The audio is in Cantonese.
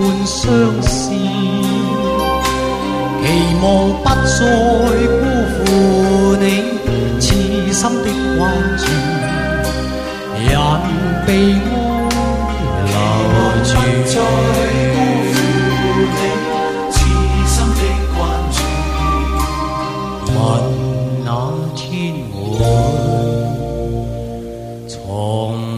伴相思，期望不再辜負你痴心的關注，人被愛留住。不再辜負你痴心的關注，問那天會從